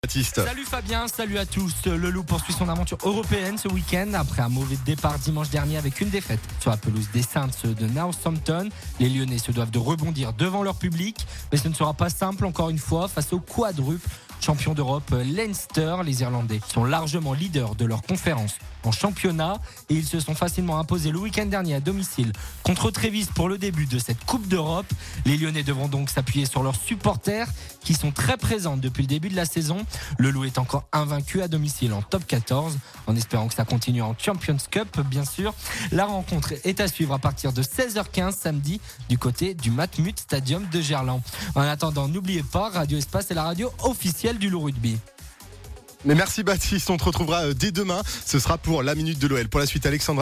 Baptiste. Salut Fabien, salut à tous. Le Loup poursuit son aventure européenne ce week-end après un mauvais départ dimanche dernier avec une défaite sur la pelouse des Saints de Northampton. Les Lyonnais se doivent de rebondir devant leur public, mais ce ne sera pas simple encore une fois face au quadruple champion d'Europe Leinster. Les Irlandais sont largement leaders de leur conférence en championnat et ils se sont facilement imposés le week-end dernier à domicile contre Trévise pour le début de cette Coupe d'Europe. Les Lyonnais devront donc s'appuyer sur leurs supporters qui sont très présents depuis le début de la saison. Le Loup est encore invaincu à domicile en top 14 en espérant que ça continue en Champions Cup bien sûr. La rencontre est à suivre à partir de 16h15 samedi du côté du Matmut Stadium de Gerland. En attendant, n'oubliez pas, Radio Espace est la radio officielle du Loup Rugby. Mais merci Baptiste, on te retrouvera dès demain. Ce sera pour la Minute de l'OL. Pour la suite, Alexandra.